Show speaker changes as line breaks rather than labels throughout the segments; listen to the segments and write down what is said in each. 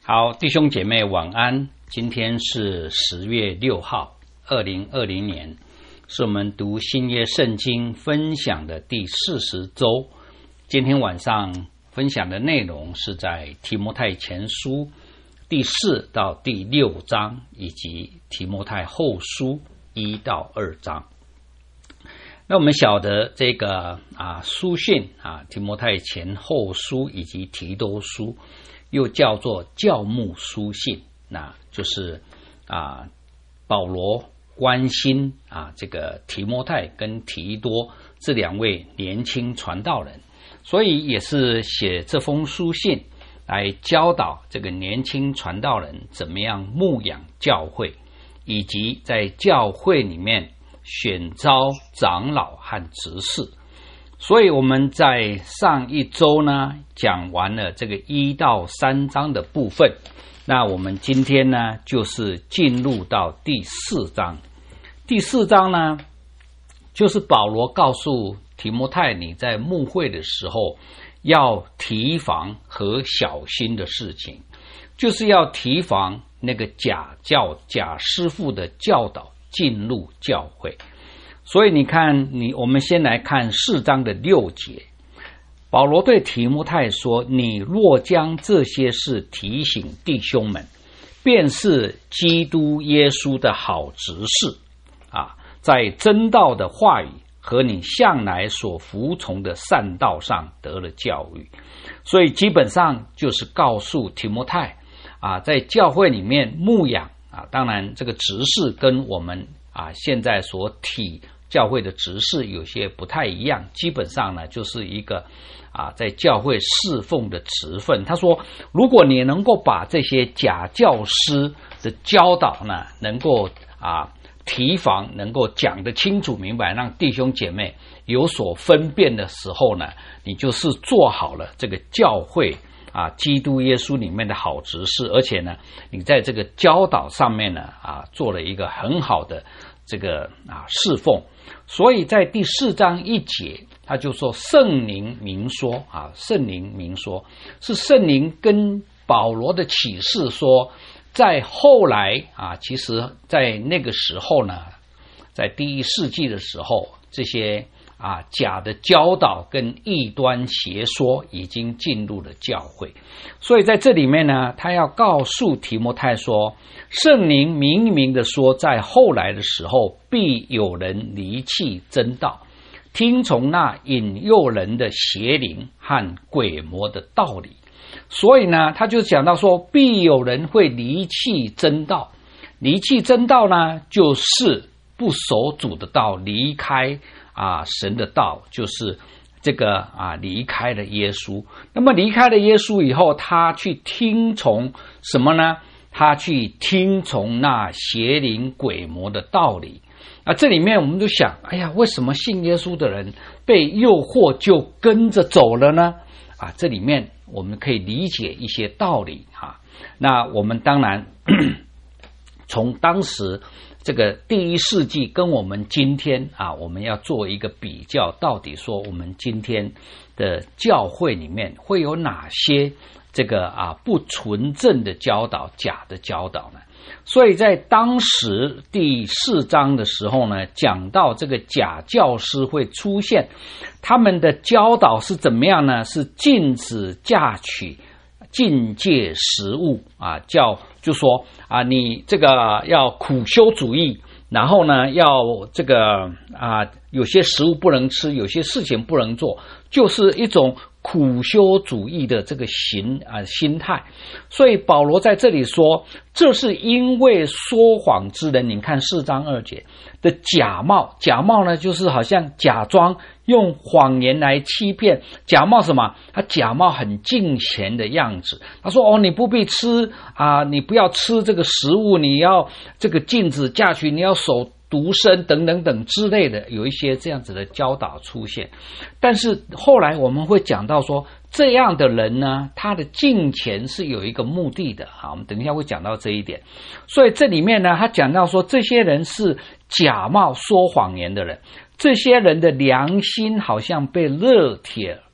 好，弟兄姐妹晚安。今天是10月6号，2020年，是我们读新约圣经分享的第40周。今天晚上分享的内容是在提摩太前书第4到第6章，以及提摩太后书1到2章。那我们晓得这个书信提摩太前后书以及提多书又叫做教牧书信，那就是保罗关心这个提摩太跟提多这两位年轻传道人，所以也是写这封书信来教导这个年轻传道人怎么样牧养教会，以及在教会里面选召长老和执事。所以我们在上一周呢讲完了这个1到3章的部分，那我们今天呢就是进入到第4章。第4章呢就是保罗告诉提摩太，你在牧会的时候要提防和小心的事情，就是要提防那个假师傅的教导进入教会。所以你看，我们先来看4章的6节，保罗对提摩太说，你若将这些事提醒弟兄们，便是基督耶稣的好执事在真道的话语和你向来所服从的善道上得了教育。所以基本上就是告诉提摩太在教会里面牧养当然这个执事跟我们现在所教会的执事有些不太一样，基本上呢就是一个在教会侍奉的职分。他说，如果你能够把这些假教师的教导呢能够提防，能够讲得清楚明白，让弟兄姐妹有所分辨的时候呢，你就是做好了这个教会基督耶稣里面的好执事，而且呢你在这个教导上面呢做了一个很好的这个侍奉。所以在第4章1节他就说，圣灵明说圣灵明说是圣灵跟保罗的启示说，在后来其实在那个时候呢，在第1世纪的时候，这些假的教导跟异端邪说已经进入了教会。所以在这里面呢，他要告诉提摩太说，圣灵明明的说，在后来的时候必有人离弃真道，听从那引诱人的邪灵和鬼魔的道理。所以呢他就讲到说，必有人会离弃真道。离弃真道呢，就是不守主的道，离开神的道，就是这个离开了耶稣。那么离开了耶稣以后，他去听从什么呢？他去听从那邪灵鬼魔的道理。这里面我们就想，为什么信耶稣的人被诱惑就跟着走了呢？这里面我们可以理解一些道理那我们当然从当时这个第1世纪跟我们今天我们要做一个比较，到底说我们今天的教会里面会有哪些这个不纯正的教导、假的教导呢？所以在当时第4章的时候呢，讲到这个假教师会出现，他们的教导是怎么样呢？是禁止嫁娶、禁戒食物就说你这个要苦修主义，然后呢要这个有些食物不能吃，有些事情不能做，就是一种苦修主义的这个心态。所以保罗在这里说，这是因为说谎之人，你看4章2节的假冒。假冒呢就是好像假装用谎言来欺骗。假冒什么？他假冒很敬虔的样子。他说你不必吃你不要吃这个食物，你要这个禁止嫁娶，你要守独身等等等之类的，有一些这样子的教导出现。但是后来我们会讲到说，这样的人呢，他的敬虔是有一个目的的我们等一下会讲到这一点。所以这里面呢，他讲到说，这些人是假冒说谎言的人，这些人的良心好像被热铁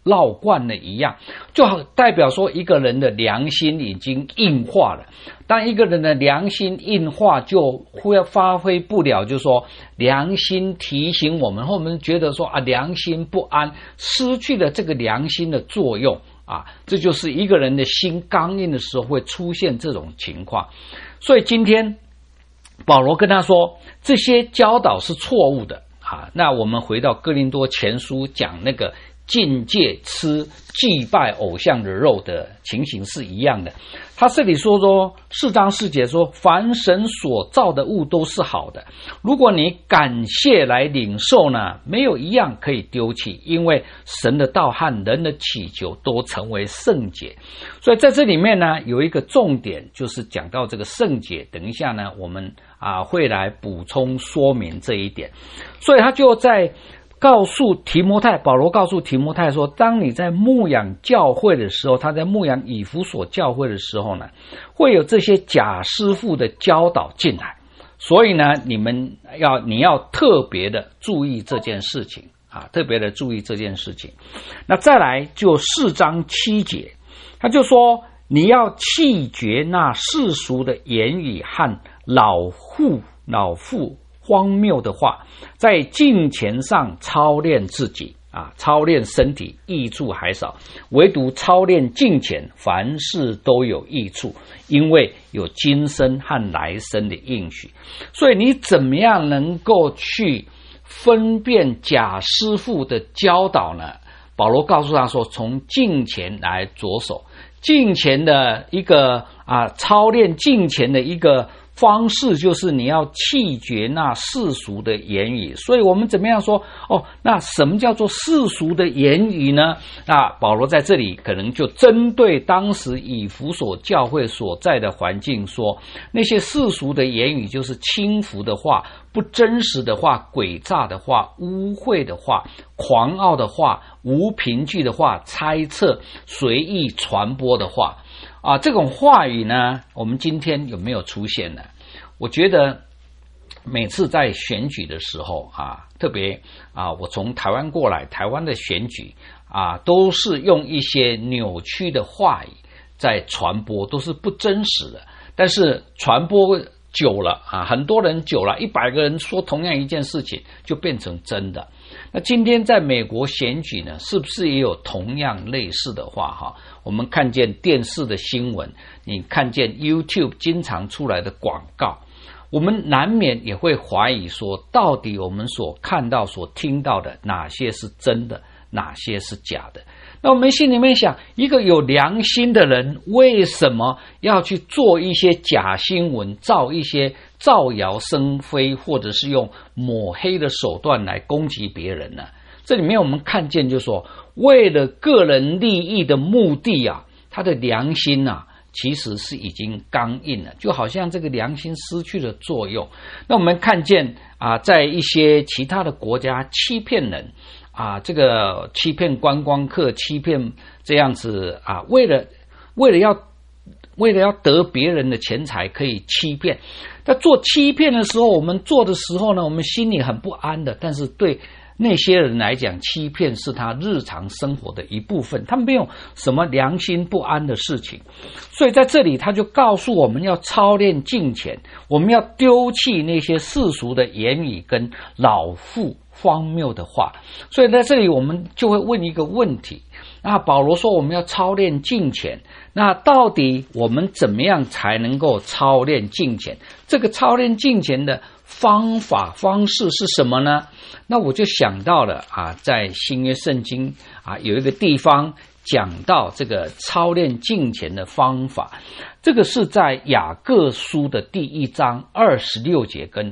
烙惯了一样，就好代表说一个人的良心已经硬化了。当一个人的良心硬化，就会发挥不了，就是说良心提醒我们，或我们觉得说良心不安，失去了这个良心的作用这就是一个人的心刚硬的时候会出现这种情况。所以今天保罗跟他说，这些教导是错误的那我们回到哥林多前书讲那个禁戒吃祭拜偶像的肉的情形是一样的。他这里说4章4节说，凡神所造的物都是好的，如果你感谢来领受呢，没有一样可以丢弃，因为神的道和人的祈求都成为圣洁。所以在这里面呢，有一个重点，就是讲到这个圣洁，等一下呢我们会来补充说明这一点。所以他就在告诉提摩太，保罗告诉提摩太说，当你在牧养教会的时候，他在牧养以弗所教会的时候呢，会有这些假师傅的教导进来，所以呢你要特别的注意这件事情特别的注意这件事情。那再来就4章7节，他就说你要弃绝那世俗的言语和老妇荒谬的话，在敬虔上操练自己操练身体，益处还少，唯独操练敬虔，凡事都有益处，因为有今生和来生的应许。所以你怎么样能够去分辨假师傅的教导呢？保罗告诉他说，从敬虔来着手，敬虔的一个操练敬虔的一个方式就是你要弃绝那世俗的言语。所以我们怎么样说那什么叫做世俗的言语呢？那保罗在这里可能就针对当时以弗所教会所在的环境说，那些世俗的言语就是轻浮的话，不真实的话，诡诈的话，污秽的话，狂傲的话，无凭据的话，猜测随意传播的话这种话语呢，我们今天有没有出现呢？我觉得每次在选举的时候特别我从台湾过来，台湾的选举都是用一些扭曲的话语在传播，都是不真实的。但是传播久了很多人久了，100个人说同样一件事情就变成真的。那今天在美国选举呢，是不是也有同样类似的话我们看见电视的新闻，你看见 YouTube 经常出来的广告，我们难免也会怀疑说，到底我们所看到所听到的哪些是真的，哪些是假的。那我们心里面想，一个有良心的人为什么要去做一些假新闻，造一些造谣生非，或者是用抹黑的手段来攻击别人呢？这里面我们看见就是说，为了个人利益的目的他的良心其实是已经刚硬了，就好像这个良心失去了作用。那我们看见在一些其他的国家欺骗人这个欺骗观光客，欺骗这样子为了要得别人的钱财可以欺骗。在做欺骗的时候，我们做的时候呢，我们心里很不安的，但是对那些人来讲，欺骗是他日常生活的一部分，他没有什么良心不安的事情。所以在这里他就告诉我们要操练敬虔，我们要丢弃那些世俗的言语跟老妇荒谬的话。所以在这里我们就会问一个问题，那保罗说我们要操练敬虔，那到底我们怎么样才能够操练敬虔？这个操练敬虔的方式是什么呢？那我就想到了在新约圣经有一个地方讲到这个操练敬虔的方法，这个是在雅各书的第1章26节跟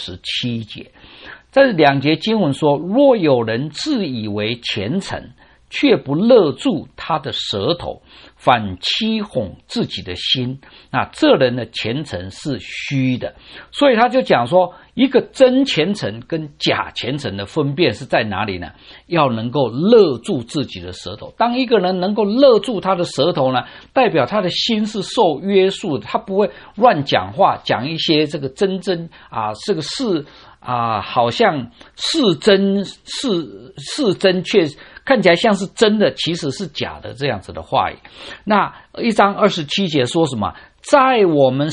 27节。这2节经文说，若有人自以为虔诚，却不勒住他的舌头，反欺哄自己的心，那这人的虔诚是虚的。所以他就讲说，一个真虔诚跟假虔诚的分辨是在哪里呢？要能够勒住自己的舌头。当一个人能够勒住他的舌头呢，代表他的心是受约束的，他不会乱讲话，讲一些这个这个是好像是真却看起来像是真的，其实是假的这样子的话语。那1章27节说什么？在我们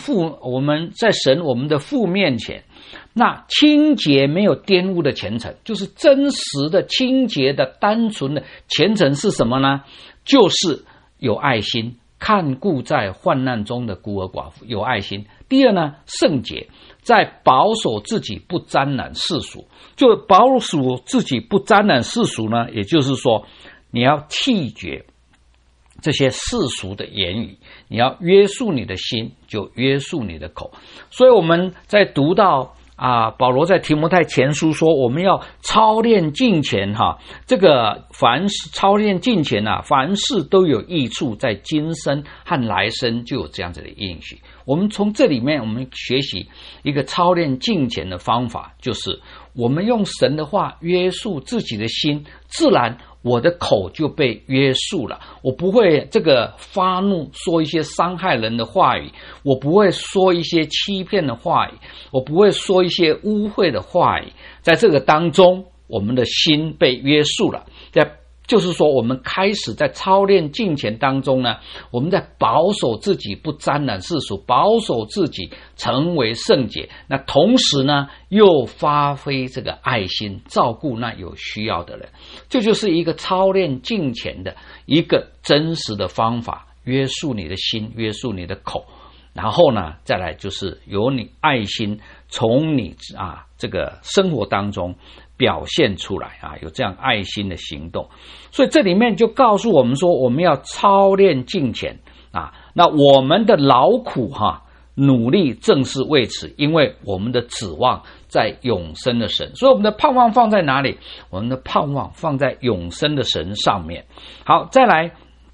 的父面前，那清洁没有玷污的虔诚，就是真实的、清洁的、单纯的虔诚是什么呢？就是有爱心，看顾在患难中的孤儿寡妇，有爱心。第二呢，圣洁，在保守自己不沾染世俗。就保守自己不沾染世俗呢，也就是说你要弃绝这些世俗的言语，你要约束你的心，就约束你的口。所以我们在读到保罗在提摩太前书说，我们要操练敬虔这个凡事操练敬虔凡事都有益处，在今生和来生就有这样子的应许。我们从这里面我们学习一个操练敬虔的方法，就是我们用神的话约束自己的心，自然我的口就被约束了，我不会这个发怒说一些伤害人的话语，我不会说一些欺骗的话语，我不会说一些污秽的话语。在这个当中，我们的心被约束了，就是说我们开始在操练敬虔当中呢，我们在保守自己不沾染世俗，保守自己成为圣洁。那同时呢，又发挥这个爱心，照顾那有需要的人。这就是一个操练敬虔的一个真实的方法，约束你的心，约束你的口。然后呢，再来就是有你爱心从你这个生活当中表现出来有这样爱心的行动。所以这里面就告诉我们说，我们要操练敬虔那我们的劳苦努力正是为此，因为我们的指望在永生的神。所以我们的盼望放在哪里？我们的盼望放在永生的神上面。好，再来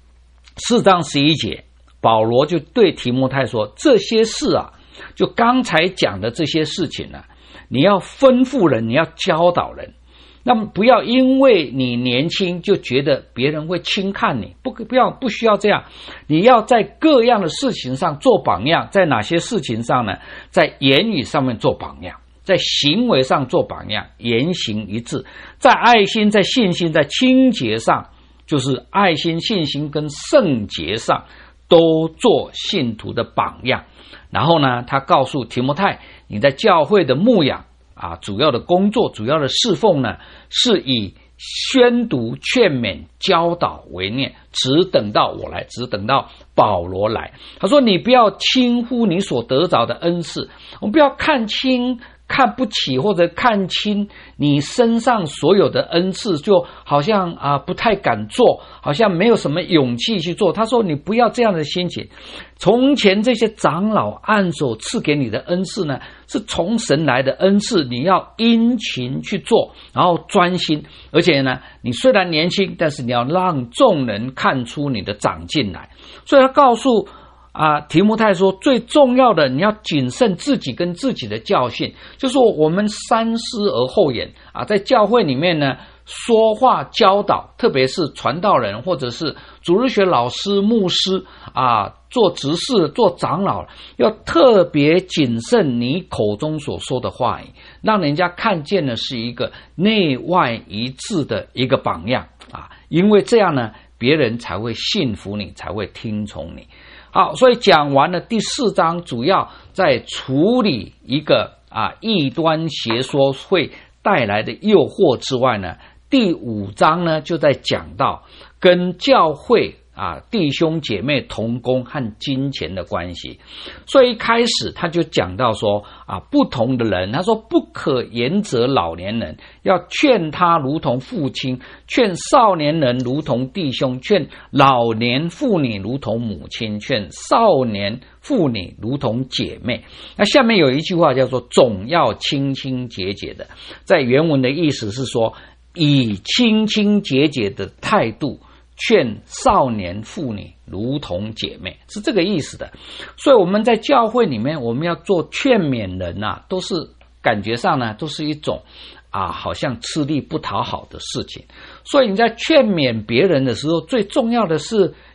4章11节，保罗就对提摩太说，这些事就刚才讲的这些事情你要吩咐人，你要教导人。那么不要因为你年轻就觉得别人会轻看你，不需要这样。你要在各样的事情上做榜样。在哪些事情上呢？在言语上面做榜样，在行为上做榜样，言行一致。在爱心，在信心，在清洁上，就是爱心、信心跟圣洁上都做信徒的榜样。然后呢，他告诉提摩太，你在教会的牧养主要的工作，主要的侍奉呢，是以宣读、劝勉、教导为念，只等到我来，只等到保罗来。他说，你不要轻忽你所得着的恩赐，我们不要看轻、看不起或者看轻你身上所有的恩赐，就好像不太敢做，好像没有什么勇气去做。他说你不要这样的心情。从前这些长老按手赐给你的恩赐呢，是从神来的恩赐，你要殷勤去做，然后专心。而且呢，你虽然年轻，但是你要让众人看出你的长进来。所以他告诉提摩太说，最重要的你要谨慎自己跟自己的教训，就是说我们三思而后言在教会里面呢，说话教导，特别是传道人或者是主日学老师、牧师做执事、做长老，要特别谨慎你口中所说的话语，让人家看见的是一个内外一致的一个榜样因为这样呢，别人才会信服你，才会听从你。好，所以讲完了第4章，主要在处理一个异端邪说会带来的诱惑之外呢，第5章呢就在讲到跟教会弟兄姐妹同工和金钱的关系。所以一开始他就讲到说不同的人，他说不可严责老年人，要劝他如同父亲，劝少年人如同弟兄，劝老年妇女如同母亲，劝少年妇女如同姐妹。那下面有一句话叫做总要清清洁洁的，在原文的意思是说，以清清洁洁的态度劝少年妇女如同姐妹，是这个意思的。所以我们在教会里面，我们要做劝勉人都是感觉上呢，都是一种好像吃力不讨好的事情。所以你在劝勉别人的时候，最重要的是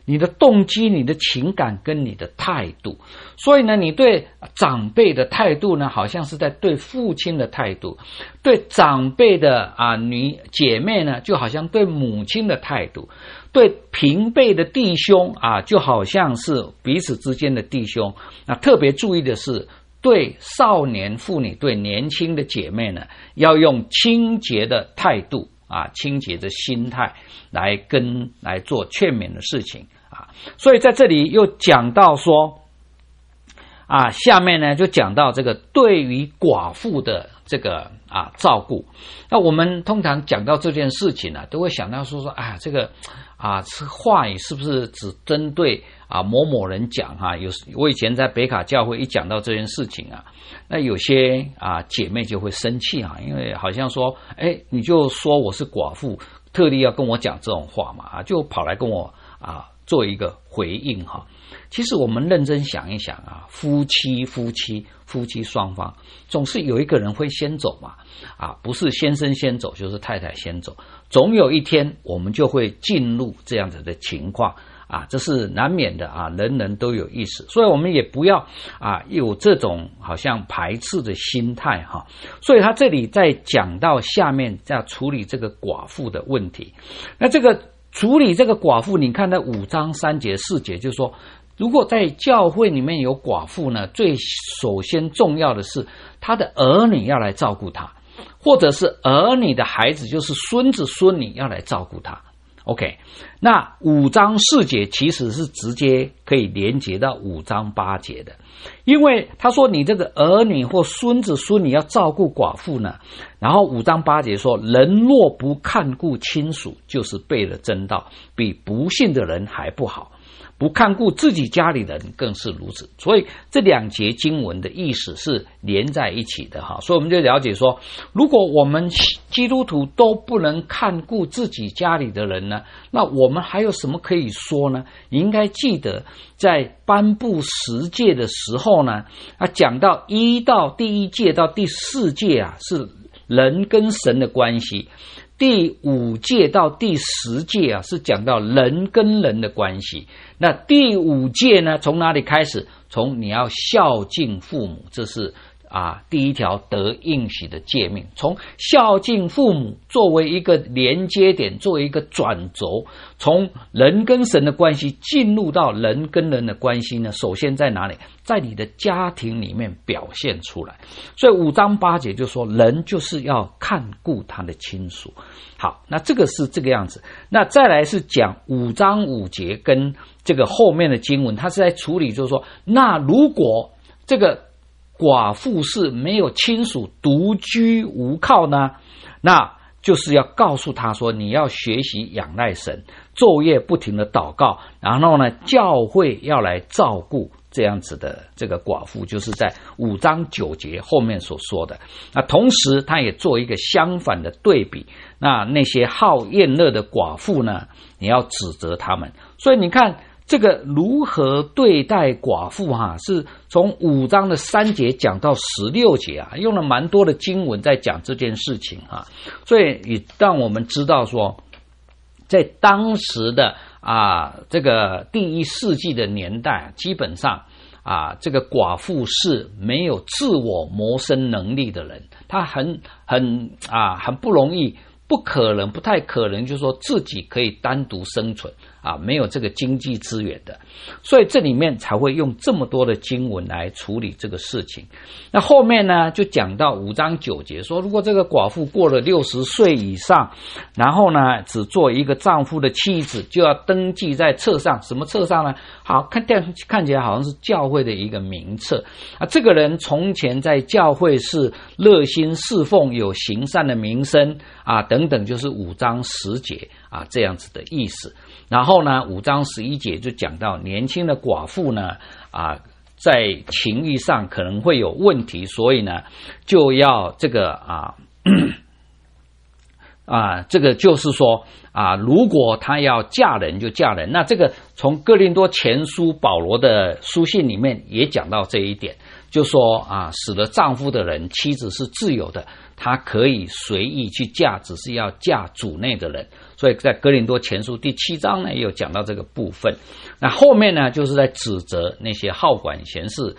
你的动机、你的情感跟你的态度。所以呢，你对长辈的态度呢，好像是在对父亲的态度；对长辈的女姐妹呢，就好像对母亲的态度；对平辈的弟兄就好像是彼此之间的弟兄。那特别注意的是，对少年妇女、对年轻的姐妹呢，要用清洁的态度清洁的心态来做劝勉的事情所以在这里又讲到说下面呢就讲到这个对于寡妇的这个照顾。那我们通常讲到这件事情都会想到说这个话语是不是只针对某某人讲我以前在北卡教会一讲到这件事情那有些姐妹就会生气因为好像说你就说我是寡妇，特地要跟我讲这种话嘛就跑来跟我做一个回应其实我们认真想一想夫妻双方总是有一个人会先走嘛不是先生先走就是太太先走，总有一天我们就会进入这样子的情况这是难免的人人都有意识，所以我们也不要有这种好像排斥的心态所以他这里在讲到下面要处理这个寡妇的问题。那这个处理这个寡妇，你看那5章3节4节就是说，如果在教会里面有寡妇呢，最首先重要的是他的儿女要来照顾他，或者是儿女的孩子，就是孙子孙女要来照顾他。OK， 那5章4节其实是直接可以连接到5章8节的，因为他说你这个儿女或孙子孙女要照顾寡妇呢，然后5章8节说，人若不看顾亲属，就是背了真道，比不信的人还不好。不看顾自己家里人更是如此。所以这2节经文的意思是连在一起的所以我们就了解说，如果我们基督徒都不能看顾自己家里的人呢，那我们还有什么可以说呢？你应该记得在颁布10诫的时候呢，讲到第1诫到第4诫是人跟神的关系，第5诫到第10诫是讲到人跟人的关系。那第5诫呢，从哪里开始？从你要孝敬父母，这是第一条得应许的诫命。从孝敬父母作为一个连接点，作为一个转轴，从人跟神的关系进入到人跟人的关系呢，首先在哪里？在你的家庭里面表现出来。所以5章8节就说，人就是要看顾他的亲属。好，那这个是这个样子。那再来是讲5章5节跟这个后面的经文，他是在处理就是说，那如果这个寡妇是没有亲属，独居无靠呢，那就是要告诉他说，你要学习仰赖神，昼夜不停的祷告，然后呢，教会要来照顾这样子的这个寡妇，就是在5章9节后面所说的。那同时他也做一个相反的对比，那些好厌乐的寡妇呢，你要指责他们。所以你看这个如何对待寡妇是从5章的3节讲到16节用了蛮多的经文在讲这件事情所以也让我们知道说，在当时的这个第1世纪的年代，基本上这个寡妇是没有自我谋生能力的人，他很不容易，不太可能就是说自己可以单独生存没有这个经济资源的，所以这里面才会用这么多的经文来处理这个事情。那后面呢就讲到5章9节说，如果这个寡妇过了60岁以上，然后呢只做一个丈夫的妻子，就要登记在册上。什么册上呢？好，看起来好像是教会的一个名册这个人从前在教会是热心侍奉，有行善的名声等等，就是5章10节这样子的意思。然后呢5章11节就讲到年轻的寡妇呢在情欲上可能会有问题，所以呢就要这个这个就是说如果她要嫁人就嫁人。那这个从哥林多前书保罗的书信里面也讲到这一点，就说死了丈夫的人，妻子是自由的，她可以随意去嫁，只是要嫁主内的人。 所以在哥林多前书第7章呢也有讲到这个部分。那后面呢就是在指责那些好管闲事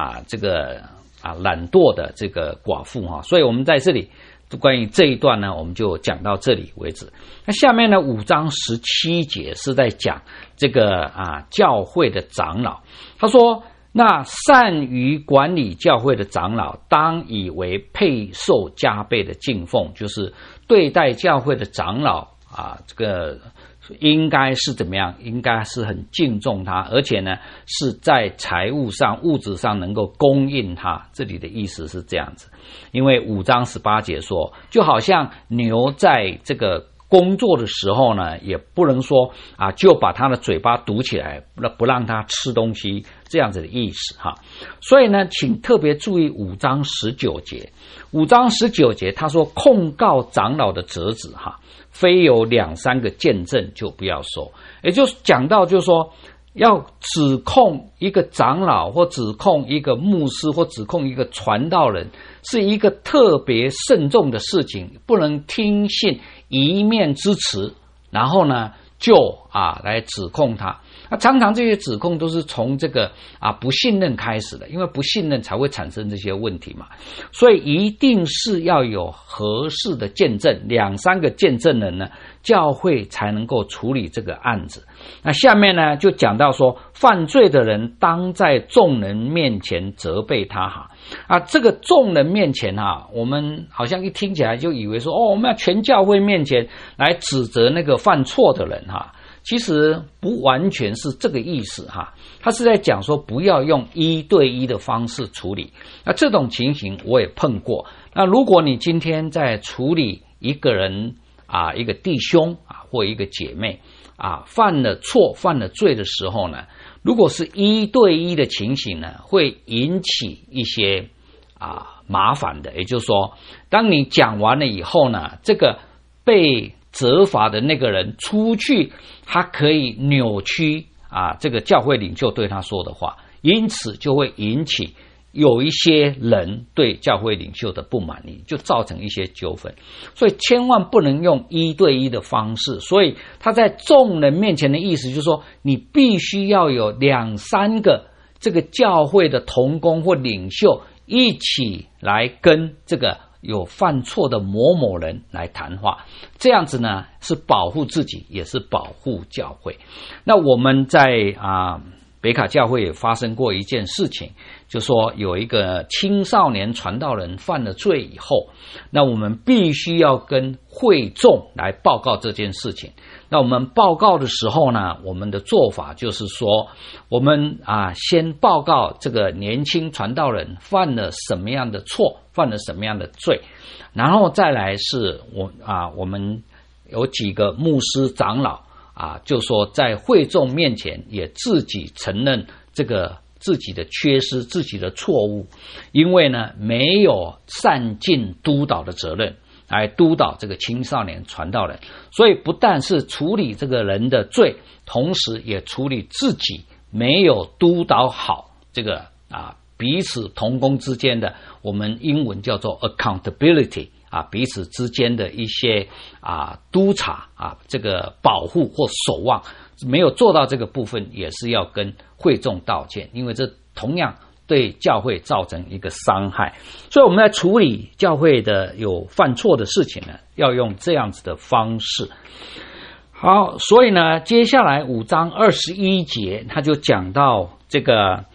懒惰的这个寡妇所以我们在这里关于这一段呢我们就讲到这里为止。那下面呢5章17节是在讲这个教会的长老，他说那善于管理教会的长老当以为配受加倍的敬奉，就是对待教会的长老这个应该是怎么样？应该是很敬重他，而且呢是在财务上物质上能够供应他，这里的意思是这样子。因为5章18节说，就好像牛在这个工作的时候呢，也不能说就把他的嘴巴堵起来，不让他吃东西，这样子的意思所以呢请特别注意5章19节。5章19节他说，控告长老的责子非有2、3个见证就不要说。也就是讲到就是说，要指控一个长老或指控一个牧师或指控一个传道人，是一个特别慎重的事情，不能听信一面之词，然后呢就来指控他。常常这些指控都是从这个不信任开始的，因为不信任才会产生这些问题嘛。所以一定是要有合适的见证，2、3个见证人呢，教会才能够处理这个案子。那下面呢就讲到说，犯罪的人当在众人面前责备他这个众人面前我们好像一听起来就以为说我们要全教会面前来指责那个犯错的人其实不完全是这个意思他是在讲说不要用1对1的方式处理。那这种情形我也碰过。那如果你今天在处理一个人一个弟兄或一个姐妹犯了错犯了罪的时候呢，如果是1对1的情形呢，会引起一些麻烦的。也就是说，当你讲完了以后呢，这个被责罚的那个人出去，他可以扭曲这个教会领袖对他说的话，因此就会引起有一些人对教会领袖的不满意，就造成一些纠纷。所以千万不能用1对1的方式。所以他在众人面前的意思就是说，你必须要有2、3个这个教会的同工或领袖一起来跟这个有犯错的某某人来谈话，这样子呢是保护自己也是保护教会。那我们在北卡教会也发生过一件事情，就说有一个青少年传道人犯了罪以后，那我们必须要跟会众来报告这件事情。那我们报告的时候呢，我们的做法就是说，我们先报告这个年轻传道人犯了什么样的错，犯了什么样的罪，然后再来是我们有几个牧师长老就说在会众面前也自己承认这个自己的缺失，自己的错误，因为呢没有善尽督导的责任来督导这个青少年传道人，所以不但是处理这个人的罪，同时也处理自己没有督导好这个彼此同工之间的，我们英文叫做 accountability彼此之间的一些督察这个保护或守望，没有做到这个部分，也是要跟会众道歉，因为这同样对教会造成一个伤害。所以我们在处理教会的有犯错的事情呢，要用这样子的方式。好，所以呢接下来5章21节他就讲到这个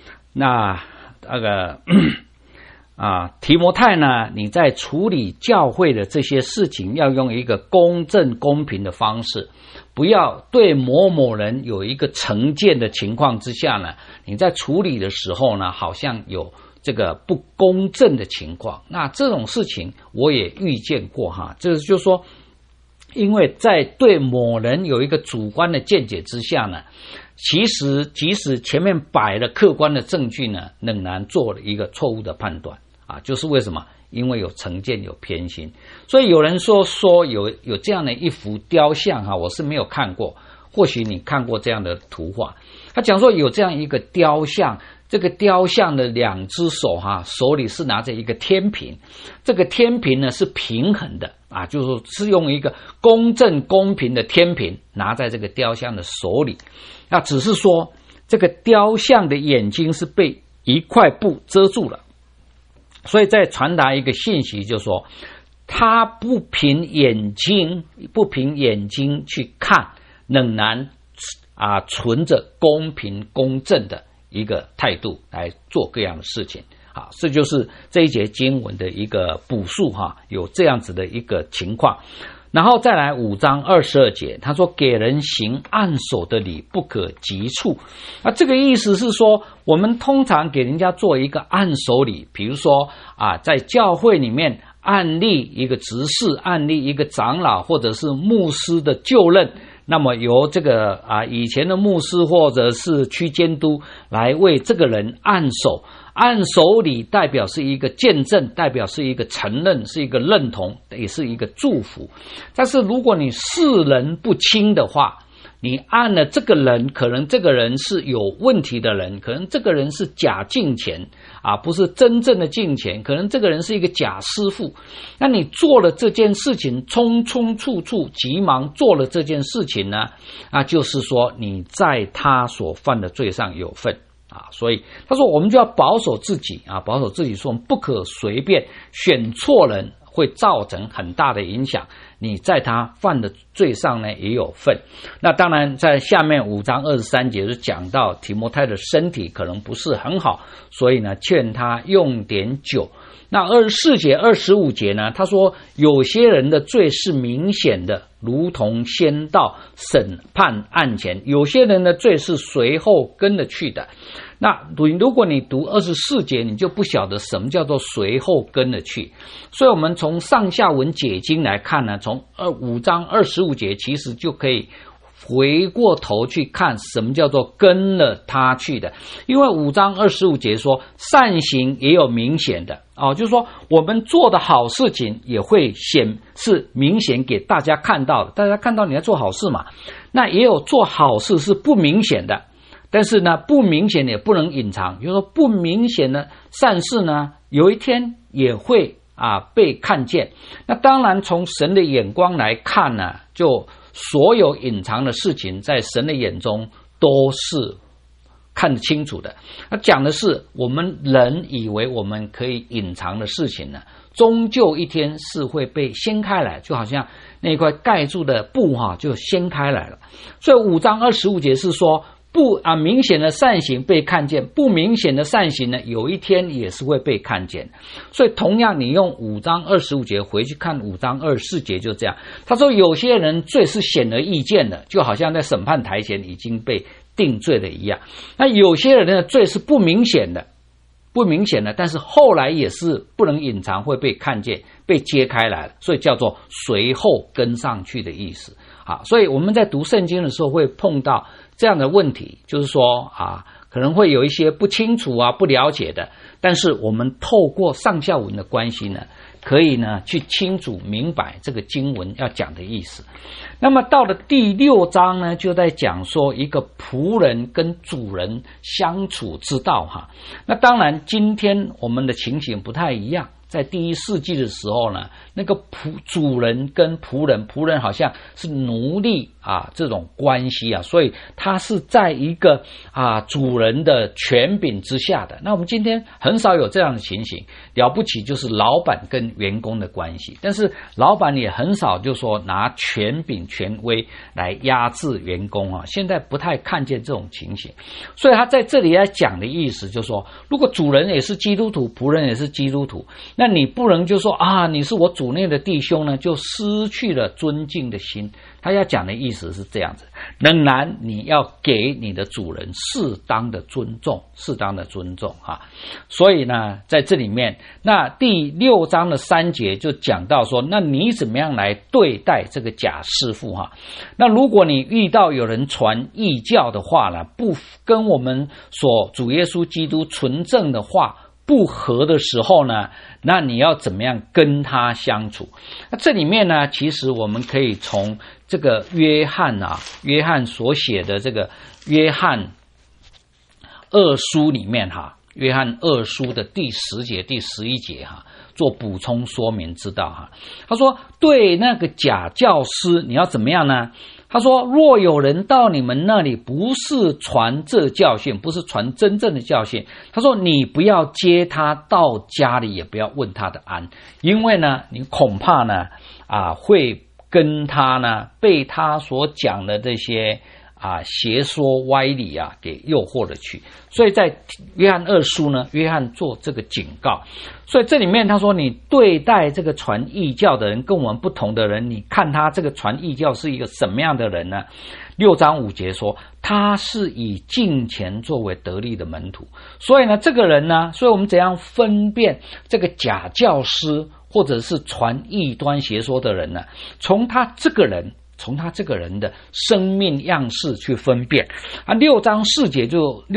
提摩太呢，你在处理教会的这些事情要用一个公正公平的方式，不要对某某人有一个成见的情况之下呢，你在处理的时候呢，好像有这个不公正的情况。那这种事情我也遇见过这就是说，因为在对某人有一个主观的见解之下呢，其实即使前面摆了客观的证据呢，仍然做了一个错误的判断就是为什么？因为有成见有偏心。所以有人说有这样的一幅雕像我是没有看过，或许你看过这样的图画。他讲说有这样一个雕像，这个雕像的2只手手里是拿着一个天平，这个天平呢是平衡的啊，就是说是用一个公正公平的天平拿在这个雕像的手里，那只是说这个雕像的眼睛是被一块布遮住了，所以在传达一个信息，就是说他不凭眼睛去看，仍然存着公平公正的一个态度来做各样的事情。好，这就是这一节经文的一个补述有这样子的一个情况。然后再来5章22节，他说给人行按手的礼不可急促。这个意思是说，我们通常给人家做一个按手礼，比如说在教会里面按立一个执事，按立一个长老或者是牧师的就任，那么由这个以前的牧师或者是区监督来为这个人按手。按手礼代表是一个见证，代表是一个承认，是一个认同，也是一个祝福。但是如果你视人不清的话，你按了这个人，可能这个人是有问题的人，可能这个人是假敬钱不是真正的敬钱，可能这个人是一个假师傅。那你做了这件事情，匆匆促促急忙做了这件事情呢，就是说你在他所犯的罪上有份。所以他说我们就要保守自己保守自己，说我们不可随便选错人，会造成很大的影响，你在他犯的罪上呢也有份。那当然在下面5章23节就讲到提摩太的身体可能不是很好，所以呢劝他用点酒。那24节25节呢，他说有些人的罪是明显的，如同先到审判案前，有些人的罪是随后跟着去的。那如果你读24节，你就不晓得什么叫做随后跟着去。所以我们从上下文解经来看呢，从5章25节其实就可以回过头去看什么叫做跟了他去的。因为5章25节说善行也有明显的就是说我们做的好事情也会是明显给大家看到的，大家看到你在做好事嘛。那也有做好事是不明显的，但是呢不明显也不能隐藏，就是说不明显的善事呢有一天也会被看见。那当然从神的眼光来看呢，就所有隐藏的事情在神的眼中都是看得清楚的。那讲的是我们人以为我们可以隐藏的事情呢，终究一天是会被掀开来，就好像那块盖住的布就掀开来了。所以5章25节是说明显的善行被看见，不明显的善行呢有一天也是会被看见。所以同样你用5章25节回去看5章24节就这样，他说有些人罪是显而易见的，就好像在审判台前已经被定罪的一样。那有些人的罪是不明显的，但是后来也是不能隐藏，会被看见，被揭开来了，所以叫做随后跟上去的意思。所以我们在读圣经的时候会碰到这样的问题，就是说可能会有一些不清楚不了解的，但是我们透过上下文的关系呢，可以呢去清楚明白这个经文要讲的意思。那么到了第6章呢，就在讲说一个仆人跟主人相处之道那当然今天我们的情形不太一样，在第1世纪的时候呢，那个主人跟仆人好像是奴隶这种关系所以他是在一个主人的权柄之下的。那我们今天很少有这样的情形，了不起就是老板跟员工的关系，但是老板也很少就说拿权柄权威来压制员工现在不太看见这种情形。所以他在这里来讲的意思就是说，如果主人也是基督徒，仆人也是基督徒，那你不能就说你是我主内的弟兄呢，就失去了尊敬的心。他要讲的意思是这样子，仍然你要给你的主人适当的尊重所以呢在这里面，那第6章的3节就讲到说，那你怎么样来对待这个假师傅那如果你遇到有人传异教的话呢，不跟我们所主耶稣基督纯正的话不合的时候呢，那你要怎么样跟他相处？那这里面呢，其实我们可以从这个约翰所写的这个约翰2书里面约翰2书的第10节第11节做补充说明，知道哈。他说对那个假教师你要怎么样呢？他说若有人到你们那里不是传这教训，不是传真正的教训，他说你不要接他到家里，也不要问他的安，因为呢你恐怕呢会跟他呢被他所讲的这些邪说歪理给诱惑了去。所以在约翰2书呢，约翰做这个警告。所以这里面他说你对待这个传异教的人，跟我们不同的人，你看他这个传异教是一个什么样的人呢？6章5节说他是以敬虔作为得力的门徒。所以呢这个人呢，所以我们怎样分辨这个假教师或者是传异端邪说的人呢？从他这个人的生命样式去分辨。6章4节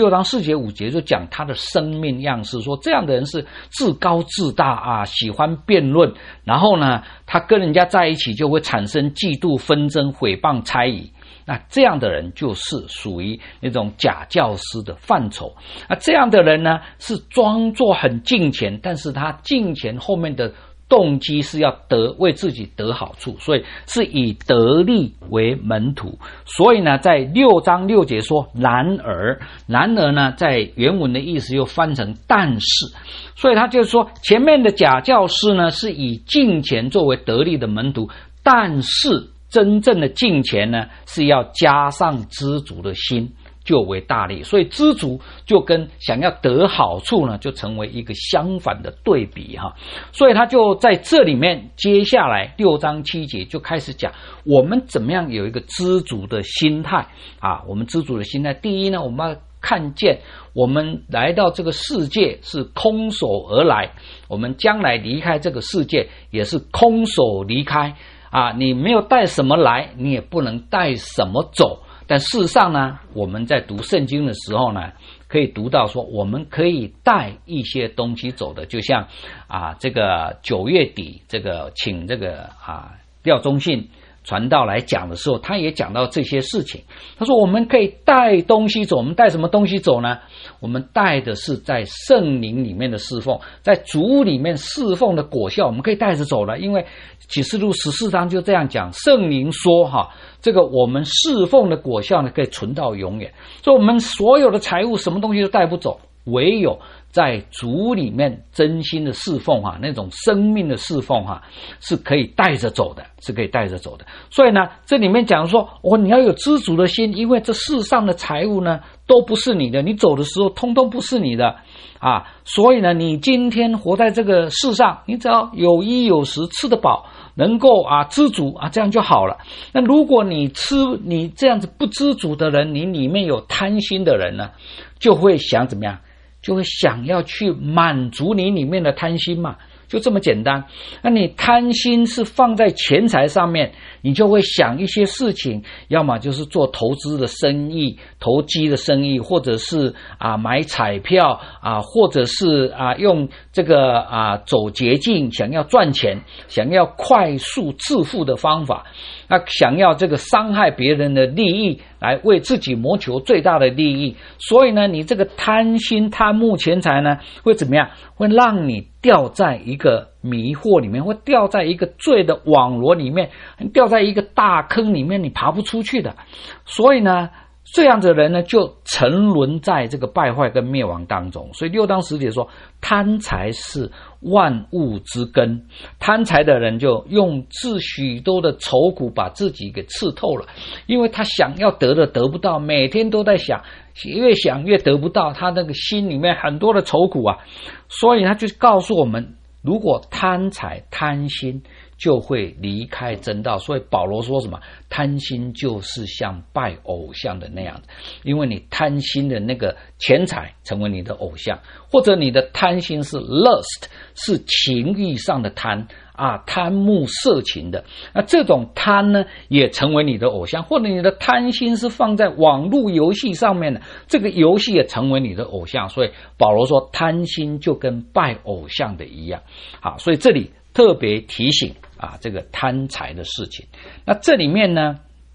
5节就讲他的生命样式，说这样的人是自高自大喜欢辩论，然后呢他跟人家在一起就会产生嫉妒纷争毁谤猜疑。那这样的人就是属于那种假教师的范畴。这样的人呢是装作很敬虔，但是他敬虔后面的动机是要为自己得好处，所以是以得利为门徒。所以呢在6章6节说然而呢在原文的意思又翻成但是，所以他就说前面的假教师呢是以敬虔作为得利的门徒，但是真正的敬虔呢是要加上知足的心，就为大利。所以知足就跟想要得好处呢就成为一个相反的对比哈。所以他就在这里面接下来6章7节就开始讲我们怎么样有一个知足的心态我们知足的心态，第一呢我们要看见我们来到这个世界是空手而来，我们将来离开这个世界也是空手离开你没有带什么来，你也不能带什么走。但事实上呢我们在读圣经的时候呢可以读到说我们可以带一些东西走的，就像这个9月底这个请这个廖忠信传道来讲的时候，他也讲到这些事情。他说我们可以带东西走，我们带什么东西走呢？我们带的是在圣灵里面的侍奉，在主里面侍奉的果效，我们可以带着走了。因为启示录14章就这样讲，圣灵说这个我们侍奉的果效呢可以存到永远。所以我们所有的财物什么东西都带不走，唯有在主里面真心的侍奉那种生命的侍奉是可以带着走的，是可以带着走的。所以呢这里面讲说你要有知足的心，因为这世上的财物呢都不是你的，你走的时候通通不是你的所以呢你今天活在这个世上，你只要有衣有食，吃得饱，能够知足这样就好了。那如果你这样子不知足的人，你里面有贪心的人呢，就会想怎么样，就会想要去满足你里面的贪心嘛，就这么简单。那你贪心是放在钱财上面，你就会想一些事情，要么就是做投资的生意，投机的生意，或者是买彩票或者是用这个走捷径，想要赚钱，想要快速致富的方法，那想要这个伤害别人的利益来为自己谋求最大的利益。所以呢你这个贪心贪慕钱财呢会怎么样，会让你掉在一个迷惑里面，会掉在一个罪的网罗里面，掉在一个大坑里面，你爬不出去的。所以呢这样的人呢就沉沦在这个败坏跟灭亡当中。所以6章10节说贪财是万物之根，贪财的人就用许多的愁苦把自己给刺透了，因为他想要得的得不到，每天都在想，越想越得不到，他那个心里面很多的愁苦所以他就告诉我们，如果贪财贪心就会离开真道。所以保罗说什么，贪心就是像拜偶像的那样的，因为你贪心的那个钱财成为你的偶像，或者你的贪心是 lust， 是情欲上的贪贪慕色情的，那这种贪呢也成为你的偶像。或者你的贪心是放在网络游戏上面的，这个游戏也成为你的偶像。所以保罗说贪心就跟拜偶像的一样。好，所以这里特别提醒这个贪财的事情。那这里面呢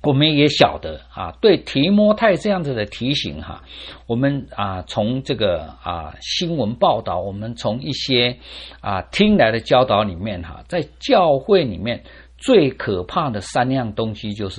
我们也晓得对提摩太这样子的提醒我们从这个新闻报道，我们从一些听来的教导里面在教会里面最可怕的3样东西就是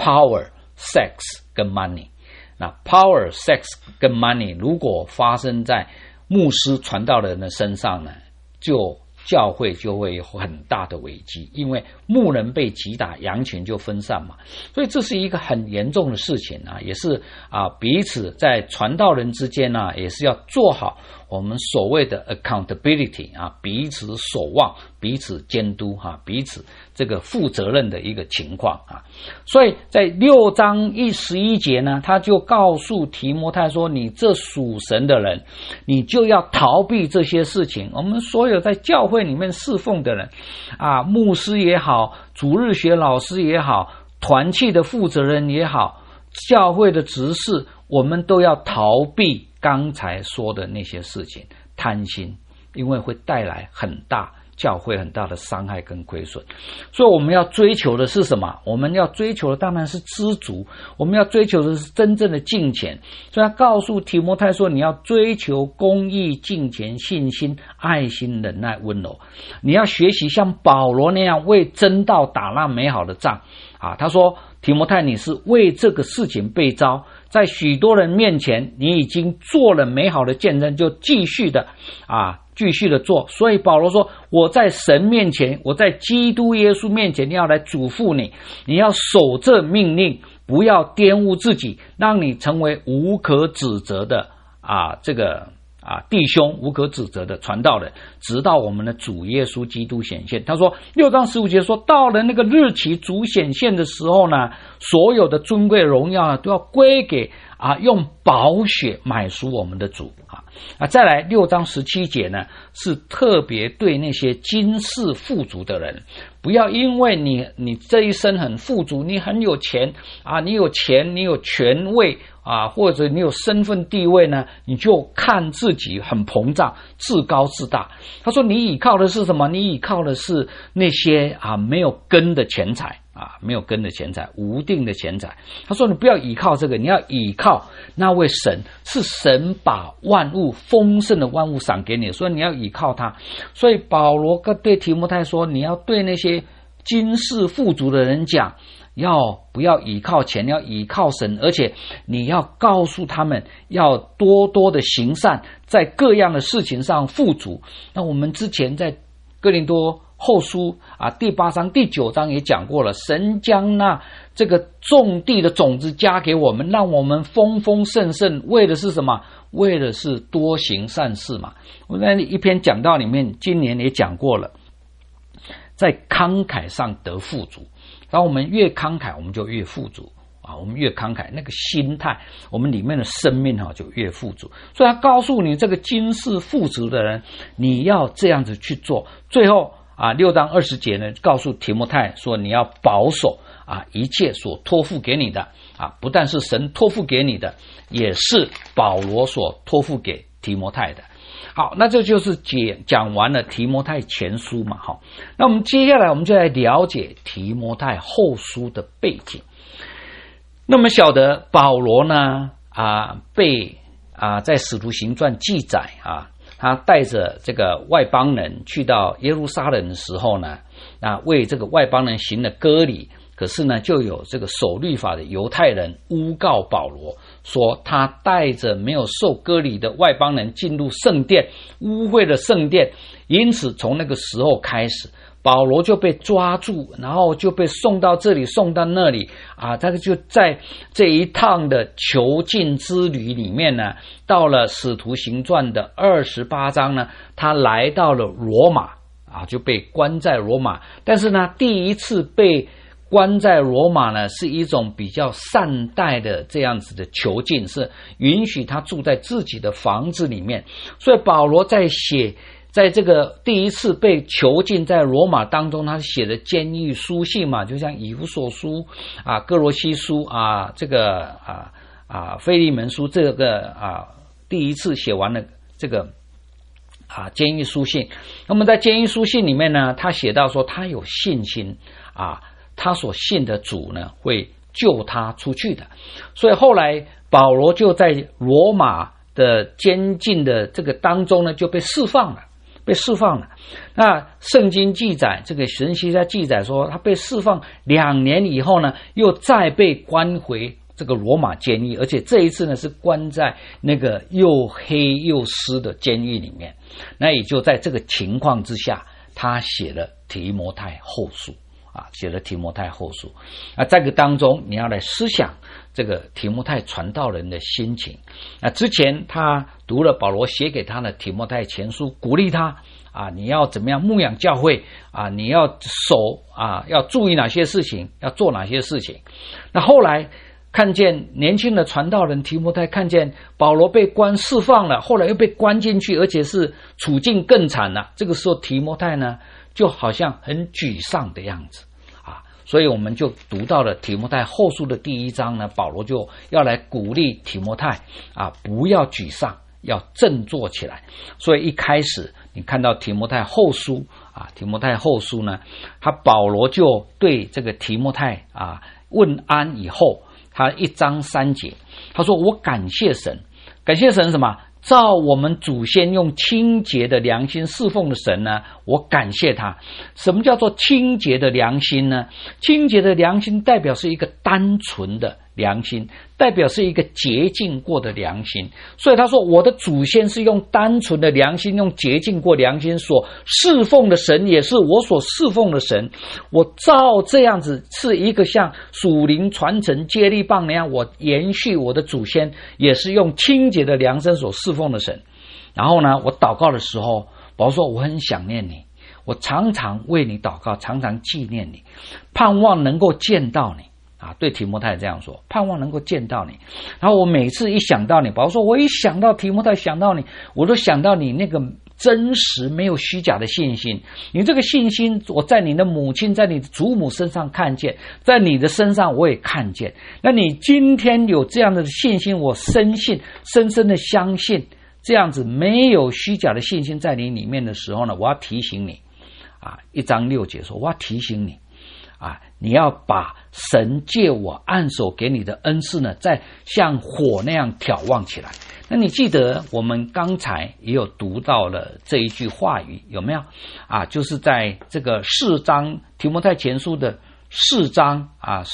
power、sex 跟 money。那 power、sex 跟 money 如果发生在牧师传道人的身上呢，教会就会有很大的危机，因为牧人被击打，羊群就分散嘛，所以这是一个很严重的事情也是彼此在传道人之间也是要做好我们所谓的 accountability 彼此守望，彼此监督彼此这个负责任的一个情况所以在6章11节呢，他就告诉提摩太说，你这属神的人，你就要逃避这些事情。我们所有在教会里面侍奉的人牧师也好，主日学老师也好，团契的负责人也好，教会的执事，我们都要逃避刚才说的那些事情，贪心，因为会带来教会很大的伤害跟亏损。所以我们要追求的是什么？我们要追求的当然是知足，我们要追求的是真正的敬虔。所以他告诉提摩太说，你要追求公义、敬虔、信心、爱心、忍耐、温柔。你要学习像保罗那样为真道打那美好的仗他说，提摩太，你是为这个事情被召，在许多人面前你已经做了美好的见证，就继续的做。所以保罗说，我在神面前，我在基督耶稣面前要来嘱咐你，你要守这命令，不要玷污自己，让你成为无可指责的弟兄，无可指责的传道人，直到我们的主耶稣基督显现。他说6章15节说，到了那个日期主显现的时候呢，所有的尊贵荣耀都要归给用宝血买赎我们的主再来6章17节呢，是特别对那些今世富足的人，不要因为你这一生很富足，你很有钱你有钱，你有权位或者你有身份地位呢，你就看自己很膨胀，自高自大。他说你倚靠的是什么？你倚靠的是那些没有根的钱财没有根的钱财，无定的钱财。他说你不要倚靠这个，你要倚靠那位神，是神把万物丰盛的万物赏给你，所以你要倚靠他。所以保罗对提摩太说，你要对那些今世富足的人讲，不要倚靠钱，要倚靠神，而且你要告诉他们要多多的行善，在各样的事情上富足。那我们之前在哥林多后书第8章第9章也讲过了，神将这个种地的种子加给我们，让我们丰丰盛盛，为的是什么？为的是多行善事嘛。我在一篇讲道里面今年也讲过了，在慷慨上得富足。当我们越慷慨，我们就越富足我们越慷慨，那个心态，我们里面的生命就越富足。所以他告诉你，这个今世富足的人，你要这样子去做。最后6章20节呢，告诉提摩太说，你要保守一切所托付给你的不但是神托付给你的，也是保罗所托付给提摩太的。好，那这就是讲完了提摩太前书嘛。那我们接下来我们就来了解提摩太后书的背景。那么晓得保罗呢被在使徒行传记载他带着这个外邦人去到耶路撒冷的时候呢，为这个外邦人行了割礼。可是呢，就有这个守律法的犹太人诬告保罗，说他带着没有受割礼的外邦人进入圣殿，污秽了圣殿。因此从那个时候开始，保罗就被抓住，然后就被送到这里，送到那里他就在这一趟的囚禁之旅里面呢，到了使徒行传的28章呢，他来到了罗马就被关在罗马。但是呢，第一次被关在罗马呢，是一种比较善待的这样子的囚禁，是允许他住在自己的房子里面。所以保罗在这个第一次被囚禁在罗马当中，他写的监狱书信嘛，就像以弗所书哥罗西书这个腓利门书，这个第一次写完了这个监狱书信。那么在监狱书信里面呢，他写到说他有信心他所信的主呢会救他出去的。所以后来保罗就在罗马的监禁的这个当中呢，就被释放了。那圣经记载，这个神学家记载说，他被释放2年以后呢，又再被关回这个罗马监狱，而且这一次呢是关在那个又黑又湿的监狱里面。那也就在这个情况之下，他写了提摩太后书写了提摩太后书。这个当中你要来思想这个提摩太传道人的心情。之前他读了保罗写给他的提摩太前书，鼓励他你要怎么样牧养教会你要守要注意哪些事情，要做哪些事情。那后来看见年轻的传道人提摩太看见保罗被关释放了，后来又被关进去，而且是处境更惨了。这个时候提摩太呢就好像很沮丧的样子所以我们就读到了提摩太后书的第1章呢，保罗就要来鼓励提摩太不要沮丧，要振作起来。所以一开始你看到提摩太后书提摩太后书呢，保罗就对这个提摩太问安以后，他1章3节，他说我感谢神。感谢神什么？照我们祖先用清洁的良心侍奉的神呢，我感谢他。什么叫做清洁的良心呢？清洁的良心代表是一个单纯的良心，代表是一个洁净过的良心。所以他说我的祖先是用单纯的良心，用洁净过良心所侍奉的神，也是我所侍奉的神。我照这样子是一个像属灵传承接力棒那样，我延续我的祖先，也是用清洁的良心所侍奉的神。然后呢，我祷告的时候，保罗说我很想念你，我常常为你祷告，常常纪念你，盼望能够见到你对提摩太这样说，盼望能够见到你。然后我每次一想到你，保罗说我一想到提摩太，想到你，我都想到你那个真实没有虚假的信心。你这个信心我在你的母亲，在你的祖母身上看见，在你的身上我也看见。那你今天有这样的信心，我深信，深深的相信，这样子没有虚假的信心在你里面的时候呢，我要提醒你1章6节说，我要提醒你你要把神借我按手给你的恩赐呢，再像火那样挑旺起来。那你记得我们刚才也有读到了这一句话语，有没有就是在这个4章提摩太前书的4章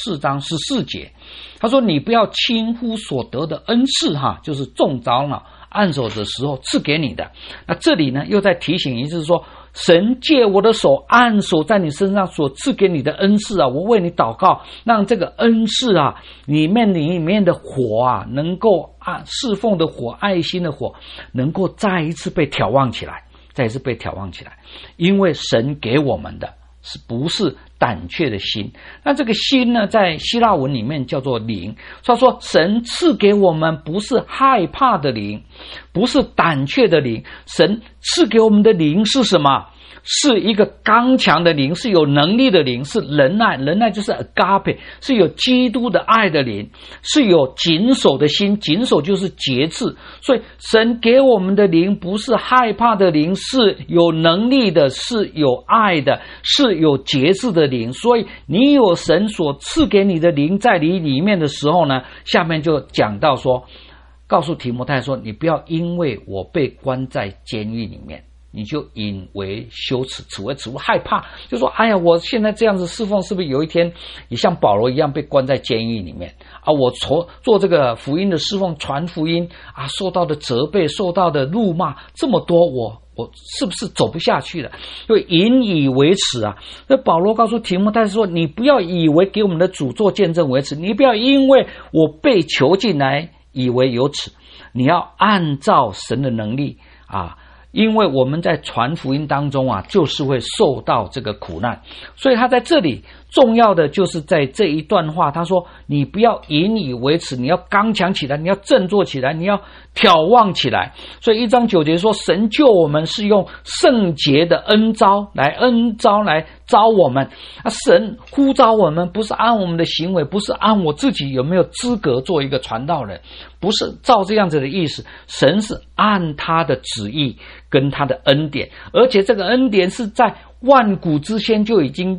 14节，他说你不要轻忽所得的恩赐就是众长老按手的时候赐给你的。那这里呢又在提醒你，就是说神借我的手按手在你身上所赐给你的恩赐我为你祷告，让这个恩赐里面的火能够侍奉的火，爱心的火能够再一次被挑旺起来，因为神给我们的是不是胆怯的心？那这个心呢，在希腊文里面叫做灵。他说神赐给我们不是害怕的灵，不是胆怯的灵，神赐给我们的灵是什么？是一个刚强的灵，是有能力的灵，是仁爱，仁爱就是 agape， 是有基督的爱的灵，是有谨守的心，谨守就是节制。所以神给我们的灵不是害怕的灵，是有能力的，是有爱的，是有节制的灵。所以你有神所赐给你的灵在你里面的时候呢，下面就讲到说，告诉提摩太说，你不要因为我被关在监狱里面，你就引为羞耻，此为耻辱，害怕，就说哎呀，我现在这样子侍奉，是不是有一天也像保罗一样被关在监狱里面我做这个福音的侍奉，传福音受到的责备，受到的辱骂这么多，我是不是走不下去了？就引以为耻那保罗告诉提摩太说，你不要以为给我们的主做见证为耻，你不要因为我被囚禁来以为有耻，你要按照神的能力因为我们在传福音当中就是会受到这个苦难。所以他在这里重要的就是在这一段话，他说你不要引以为耻，你要刚强起来，你要振作起来，你要挑旺起来。所以1章9节说，神救我们是用圣洁的恩召来招我们神呼召我们不是按我们的行为，不是按我自己有没有资格做一个传道人，不是照这样子的意思，神是按他的旨意跟他的恩典，而且这个恩典是在万古之先就已经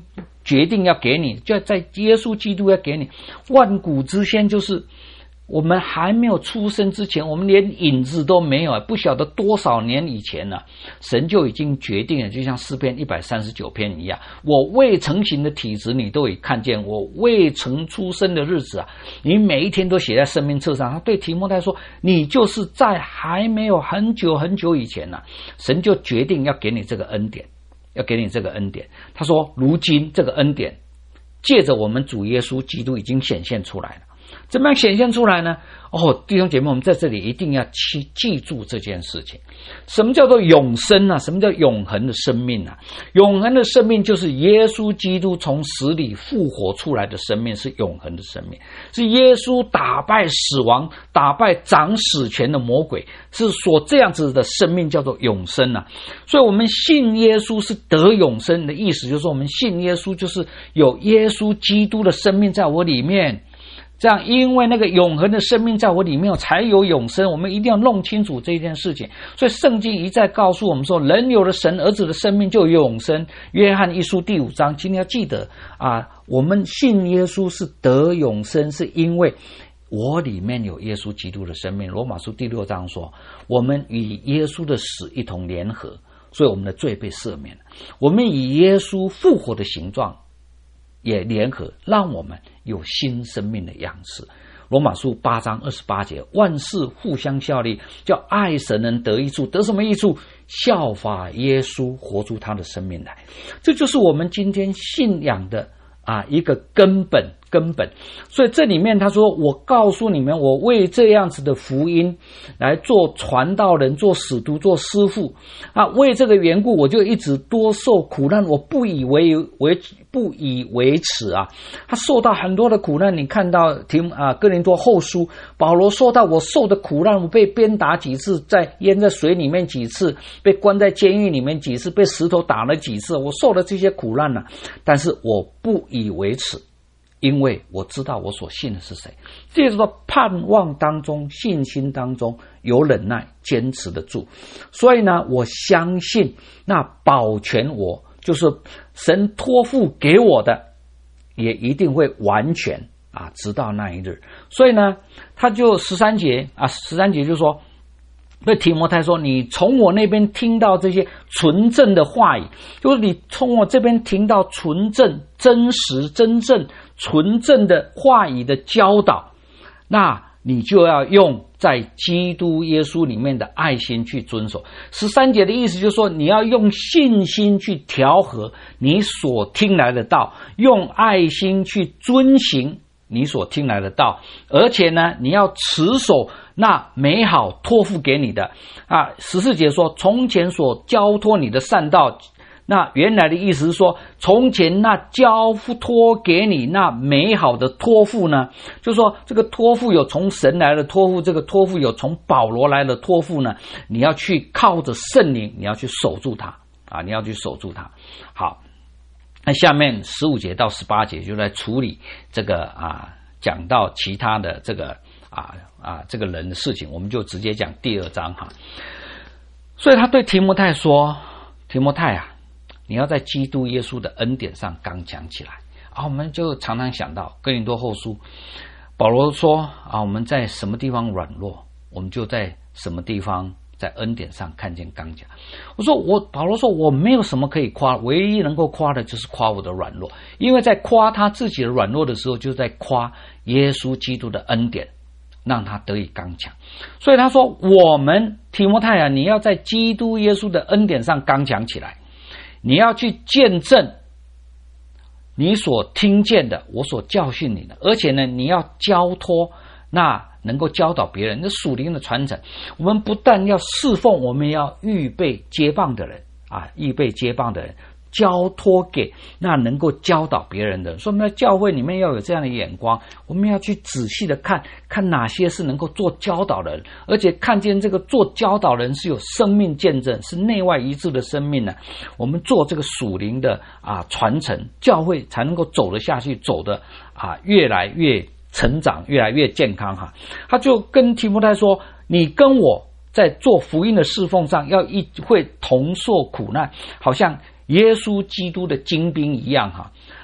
决定要给你，就在耶稣基督要给你。万古之先，就是我们还没有出生之前，我们连影子都没有，不晓得多少年以前呢，神就已经决定了，就像诗篇139篇一样，我未成形的体质你都已看见，我未曾出生的日子啊，你每一天都写在生命册上。他对提摩太说，你就是在还没有很久很久以前呢，神就决定要给你这个恩典，要给你这个恩典。他说如今这个恩典借着我们主耶稣基督已经显现出来了。怎么样显现出来呢？弟兄姐妹，我们在这里一定要记住这件事情。什么叫做永生啊？什么叫永恒的生命啊？永恒的生命就是耶稣基督从死里复活出来的生命，是永恒的生命，是耶稣打败死亡，打败掌死权的魔鬼，是所这样子的生命叫做永生啊。所以我们信耶稣是得永生的意思，就是我们信耶稣就是有耶稣基督的生命在我里面。这样，因为那个永恒的生命在我里面才有永生，我们一定要弄清楚这件事情。所以圣经一再告诉我们说，人有了神儿子的生命就有永生。约翰一书第5章，今天要记得啊，我们信耶稣是得永生，是因为我里面有耶稣基督的生命。罗马书第6章说，我们与耶稣的死一同联合，所以我们的罪被赦免了。我们以耶稣复活的形状也联合，让我们有新生命的样式。罗马书8章28节，万事互相效力，叫爱神人得益处。得什么益处？效法耶稣，活出他的生命来。这就是我们今天信仰的一个根本。所以这里面他说，我告诉你们，我为这样子的福音来做传道人，做使徒，做师父为这个缘故，我就一直多受苦难，我不以为耻啊。他受到很多的苦难，你看到哥林多后书，保罗说到我受的苦难，我被鞭打几次，淹在水里面几次，被关在监狱里面几次，被石头打了几次，我受了这些苦难啊，但是我不以为耻，因为我知道我所信的是谁。这就是说，盼望当中，信心当中有忍耐，坚持得住。所以呢，我相信那保全我，就是神托付给我的，也一定会完全直到那一日。所以呢，他就13节就说，对提摩太说，你从我那边听到这些纯正的话语，就是你从我这边听到纯正、真实、真正、纯正的话语的教导，那你就要用在基督耶稣里面的爱心去遵守。13节的意思就是说，你要用信心去调和你所听来的道，用爱心去遵行你所听来的道，而且呢，你要持守那美好托付给你的14节说，从前所交托你的善道，那原来的意思是说，从前那交托给你那美好的托付呢，就是说这个托付有从神来的托付，这个托付有从保罗来的托付呢，你要去靠着圣灵，你要去守住它你要去守住它。好，那下面15节到18节就在处理这个讲到其他的这个这个人的事情，我们就直接讲第2章哈。所以他对提摩太说，提摩太你要在基督耶稣的恩典上刚强起来我们就常常想到哥林多后书，保罗说我们在什么地方软弱，我们就在什么地方在恩典上看见刚强。保罗说我没有什么可以夸，唯一能够夸的就是夸我的软弱，因为在夸他自己的软弱的时候，就在夸耶稣基督的恩典让他得以刚强。所以他说，我们提摩太你要在基督耶稣的恩典上刚强起来，你要去见证你所听见的，我所教训你的，而且呢，你要交托那能够教导别人的属灵的传承。我们不但要侍奉，我们要预备接棒的人预备接棒的人，交托给那能够教导别人的人。所以我们在教会里面要有这样的眼光，我们要去仔细的看哪些是能够做教导的人，而且看见这个做教导人是有生命见证，是内外一致的生命呢。我们做这个属灵的传承，教会才能够走得下去，走得越来越成长，越来越健康他就跟提摩太说，你跟我在做福音的侍奉上会同受苦难，好像耶稣基督的精兵一样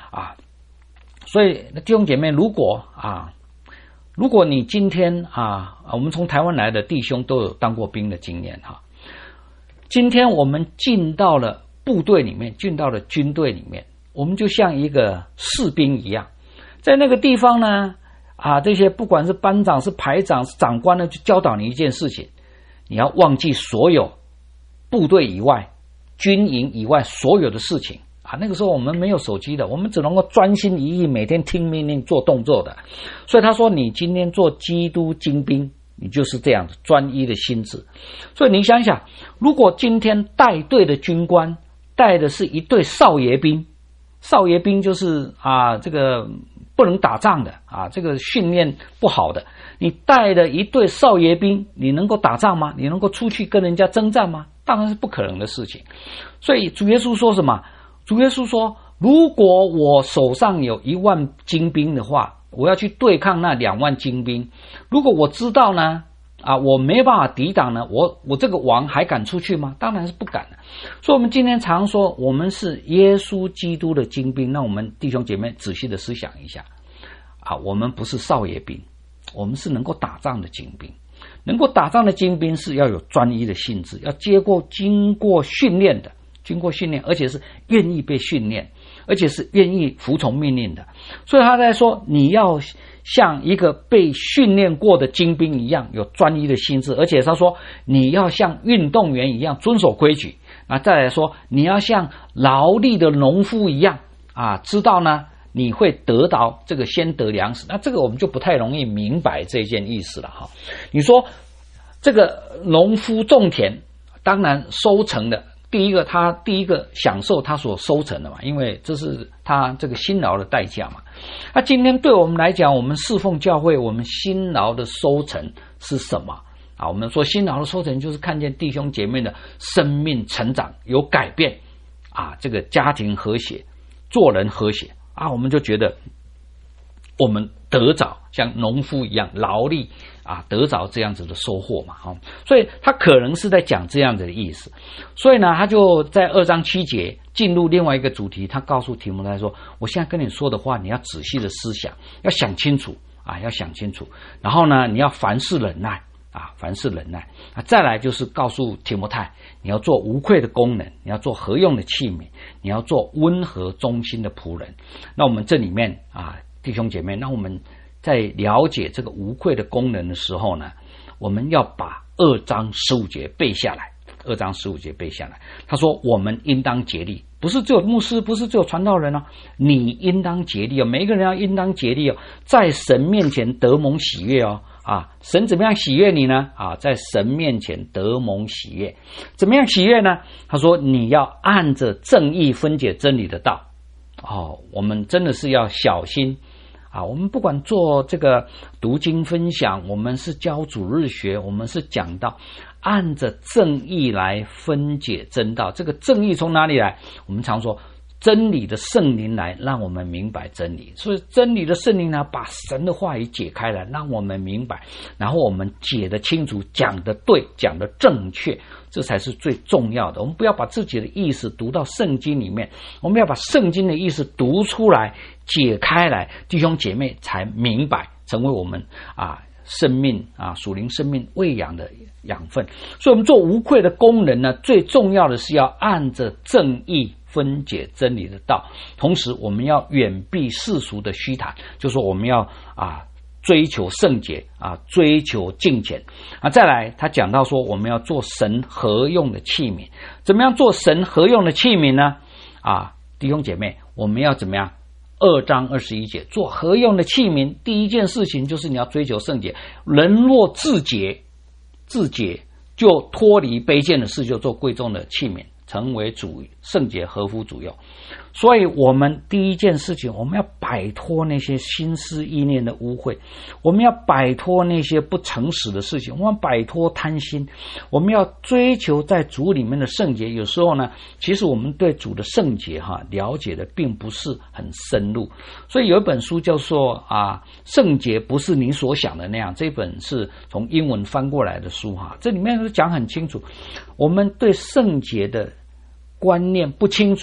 啊。所以弟兄姐妹，如果你今天我们从台湾来的弟兄都有当过兵的经验哈。今天我们进到了部队里面，进到了军队里面，我们就像一个士兵一样，在那个地方呢这些不管是班长是排长是长官呢，就教导你一件事情，你要忘记所有部队以外军营以外所有的事情那个时候我们没有手机的，我们只能够专心一意每天听命令做动作的。所以他说你今天做基督精兵，你就是这样的专一的心智。所以你想想，如果今天带队的军官带的是一队少爷兵，少爷兵就是这个不能打仗的这个训练不好的，你带的一队少爷兵，你能够打仗吗？你能够出去跟人家征战吗？当然是不可能的事情。所以主耶稣说什么？主耶稣说，如果我手上有1万精兵的话，我要去对抗那2万精兵，如果我知道呢我没办法抵挡呢，我这个王还敢出去吗？当然是不敢的。所以我们今天常说我们是耶稣基督的精兵，那我们弟兄姐妹仔细的思想一下我们不是少爷兵，我们是能够打仗的精兵。能够打仗的精兵是要有专一的性质，要经过训练的，而且是愿意被训练，而且是愿意服从命令的。所以他在说你要像一个被训练过的精兵一样有专一的心智，而且他说你要像运动员一样遵守规矩。再来说你要像劳力的农夫一样知道呢你会得到这个先得粮食。那这个我们就不太容易明白这件意思了哈。你说这个农夫种田，当然收成的他第一个享受他所收成的嘛，因为这是他这个辛劳的代价嘛。那今天对我们来讲，我们侍奉教会，我们辛劳的收成是什么我们说辛劳的收成就是看见弟兄姐妹的生命成长有改变这个家庭和谐，做人和谐我们就觉得我们得着像农夫一样劳力得着这样子的收获嘛所以他可能是在讲这样子的意思。所以呢他就在2章7节进入另外一个主题，他告诉提摩太说，我现在跟你说的话你要仔细的思想，要想清楚要想清楚，然后呢你要凡事忍耐凡事忍耐再来就是告诉提摩太，你要做无愧的工人，你要做合用的器皿，你要做温和忠心的仆人。那我们这里面弟兄姐妹，那我们在了解这个无愧的工人的时候呢，我们要把2章15节背下来。2章15节背下来，他说我们应当竭力，不是只有牧师，不是只有传道人你应当竭力每一个人要应当竭力在神面前得蒙喜悦神怎么样喜悦你呢在神面前得蒙喜悦。怎么样喜悦呢？他说你要按着正义分解真理的道我们真的是要小心我们不管做这个读经分享，我们是教主日学，我们是讲道，按着正义来分解真道。这个正义从哪里来？我们常说真理的圣灵来让我们明白真理，所以真理的圣灵呢，把神的话语解开来，让我们明白，然后我们解得清楚，讲得对，讲得正确，这才是最重要的。我们不要把自己的意思读到圣经里面，我们要把圣经的意思读出来，解开来，弟兄姐妹才明白，成为我们生命属灵生命喂养的养分。所以我们做无愧的工人呢，最重要的是要按着正义分解真理的道，同时我们要远避世俗的虚谈，就是说我们要追求圣洁追求敬虔再来他讲到说我们要做神合用的器皿。怎么样做神合用的器皿呢？弟兄姐妹，我们要怎么样？2章21节做合用的器皿，第一件事情就是你要追求圣洁。人若自洁就脱离卑贱的事，就做贵重的器皿，成为主圣洁，合乎主用。所以我们第一件事情，我们要摆脱那些心思意念的污秽，我们要摆脱那些不诚实的事情，我们要摆脱贪心，我们要追求在主里面的圣洁。有时候呢，其实我们对主的圣洁了解的并不是很深入。所以有一本书叫做圣洁不是你所想的那样，这本是从英文翻过来的书这里面讲很清楚，我们对圣洁的观念不清楚，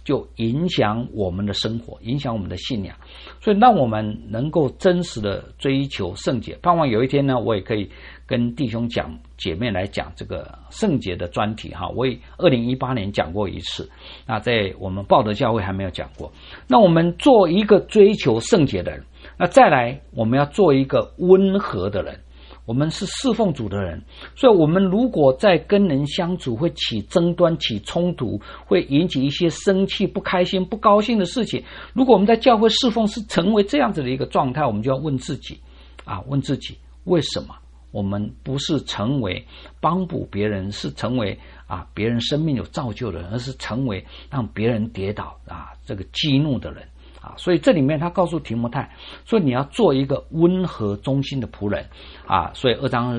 就影响我们的生活，影响我们的信仰。所以让我们能够真实的追求圣洁，盼望有一天呢，我也可以跟弟兄姐妹来讲这个圣洁的专题哈。我也2018年讲过一次，那在我们报德教会还没有讲过。那我们做一个追求圣洁的人，那再来我们要做一个温和的人。我们是侍奉主的人，所以我们如果在跟人相处会起争端、起冲突，会引起一些生气、不开心、不高兴的事情，如果我们在教会侍奉是成为这样子的一个状态，我们就要问自己为什么我们不是成为帮补别人，是成为别人生命有造就的人，而是成为让别人跌倒这个激怒的人。所以这里面他告诉提摩太说，你要做一个温和忠心的仆人所以2章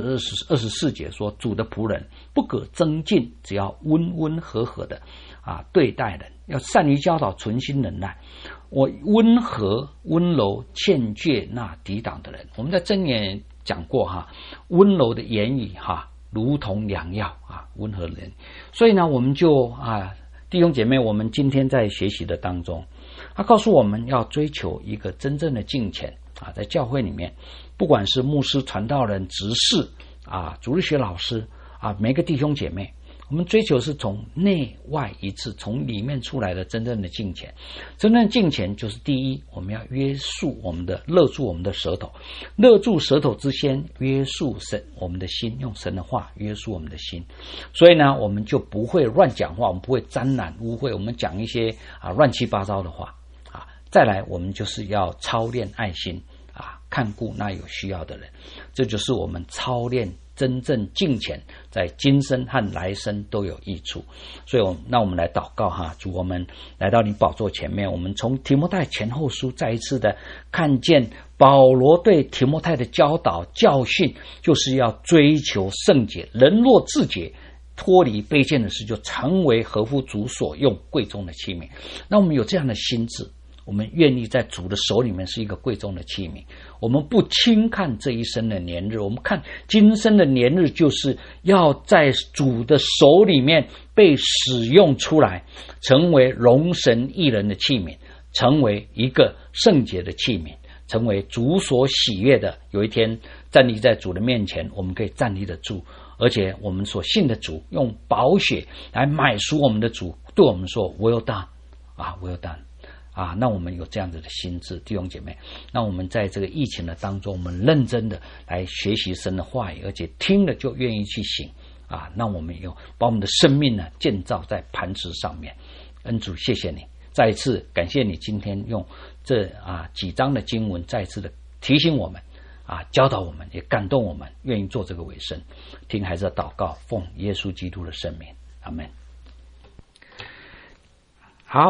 24节说，主的仆人不可争竞，只要温温和和的对待人，要善于教导，存心忍耐。我温和温柔劝诫那抵挡的人。我们在箴言讲过温柔的言语如同良药温和的人。所以呢，我们就弟兄姐妹，我们今天在学习的当中，他告诉我们要追求一个真正的敬虔在教会里面，不管是牧师、传道人、执事主日学老师每个弟兄姐妹，我们追求是从内外一致，从里面出来的真正的敬虔。真正的敬虔就是第一，我们要勒住我们的舌头，勒住舌头之先，约束我们的心，用神的话约束我们的心。所以呢，我们就不会乱讲话，我们不会沾染污秽，我们讲一些乱七八糟的话再来，我们就是要操练爱心看顾那有需要的人。这就是我们操练真正敬虔，在今生和来生都有益处。所以那我们来祷告主，我们来到你宝座前面，我们从提摩太前后书再一次的看见保罗对提摩太的教导教训，就是要追求圣洁。人若自洁，脱离卑贱的事，就成为合乎主所用贵重的器皿。那我们有这样的心志，我们愿意在主的手里面是一个贵重的器皿，我们不轻看这一生的年日，我们看今生的年日就是要在主的手里面被使用出来，成为荣神益人的器皿，成为一个圣洁的器皿，成为主所喜悦的。有一天站立在主的面前，我们可以站立得住，而且我们所信的主用宝血来买赎我们的主，对我们说 Well done Well done那我们有这样子的心志，弟兄姐妹，那我们在这个疫情的当中，我们认真的来学习神的话语，而且听了就愿意去行那我们有把我们的生命呢建造在磐石上面。恩主，谢谢你，再一次感谢你今天用这几章的经文再一次的提醒我们教导我们，也感动我们，愿意做这个委身。听孩子的祷告，奉耶稣基督的圣名，阿们。